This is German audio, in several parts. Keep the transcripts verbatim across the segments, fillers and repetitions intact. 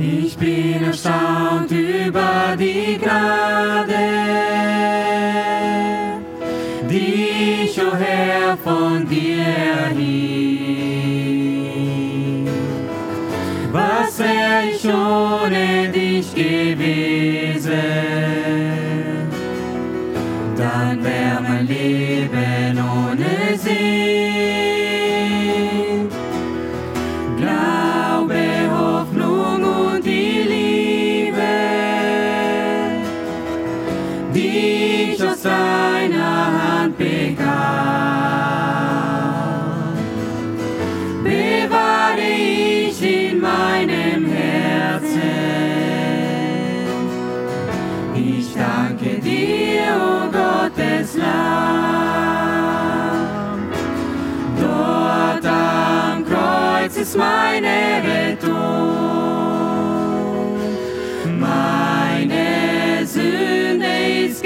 Ich bin erstaunt über die Gnade, die ich, o Herr, von dir erhielt. Was wär ich ohne dich gewesen? Dann wär mein Leben ohne Sinn. Glaube, Hoffnung und die Liebe, die ich aus deiner Hand bekam, bewahre ich in meinem Herzen. Ich danke dir, o Gottes Lamm. Dort am Kreuz ist meine Rettung. Meine Sünde ist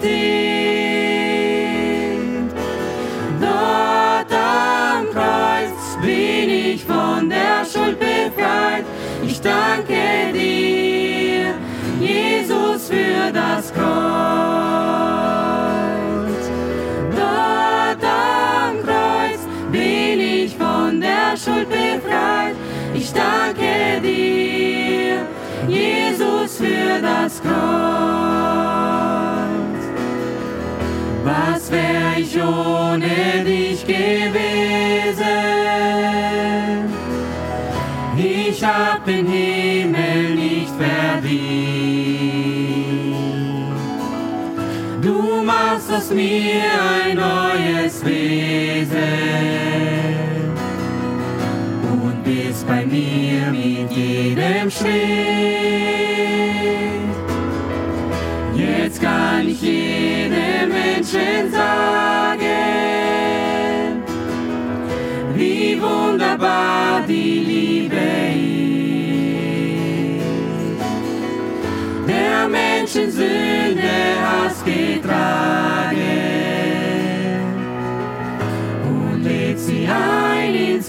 getilgt. Dort am Kreuz bin ich von der Schuld befreit. Ich danke dir, Jesus, für das Kreuz. Dort am Kreuz bin ich von der Schuld befreit. Ich danke dir, Jesus, für das Kreuz. Was wär ich ohne dich gewesen? Ich hab den Himmel nicht verdient. Du machst aus mir ein neues Wesen und bist bei mir mit jedem Schritt. Jetzt kann ich jedem Menschen sagen, wie wunderbar die Liebe ist. Der Menschen Sünde hast getragen und lädt sie ein ins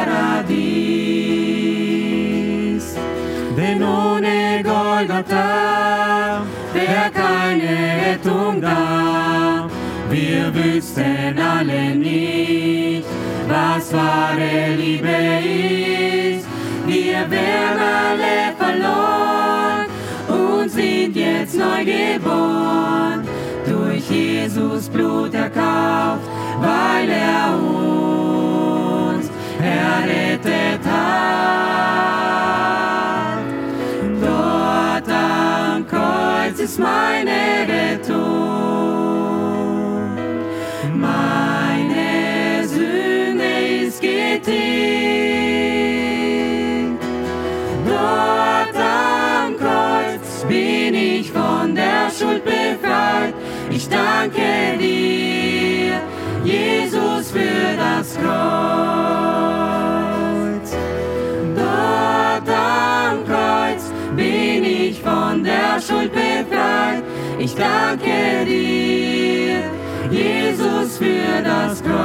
Paradies. Denn ohne Golgatha wär keine Rettung da. Wir wüssten alle nicht, was wahre Liebe ist. Wir wären alle verloren und sind jetzt neu geboren, durch Jesus Blut erkauft, weil er uns errettet hat. Dort am Kreuz ist meine Rettung. Meine Sünde ist getilgt. Dort am Kreuz bin ich von der Schuld befreit. Ich danke dir, Jesus, für das Kreuz. Dort am Kreuz bin ich von der Schuld befreit. Ich danke dir, Jesus, für das Kreuz.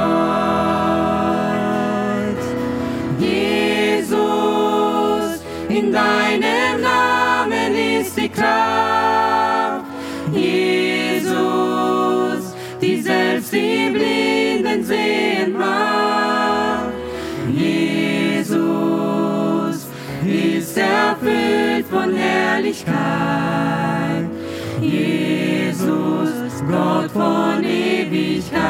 Jesus, in deinem Namen ist die Kraft. Jesus, die selbst die Blinden sehend macht. Jesus ist erfüllt von Herrlichkeit. Jesus, Gott von Ewigkeit.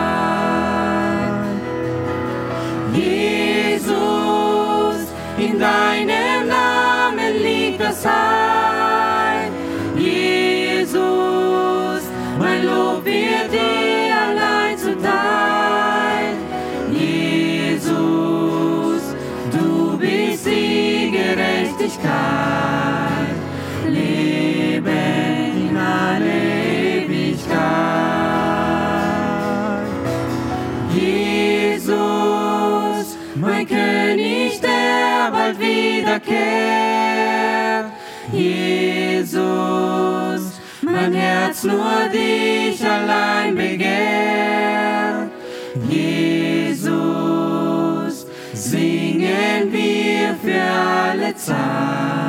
Jesus, in deinem Namen liegt das Heil. Jesus, mein Lob wird dir allein zuteil. Jesus, du bist die Gerechtigkeit. Leben in alle Ewigkeit. Jesus, mein König, der bald wiederkehrt. Jesus, mein Herz nur dich allein begehrt. Jesus, singen wir für alle Zeit.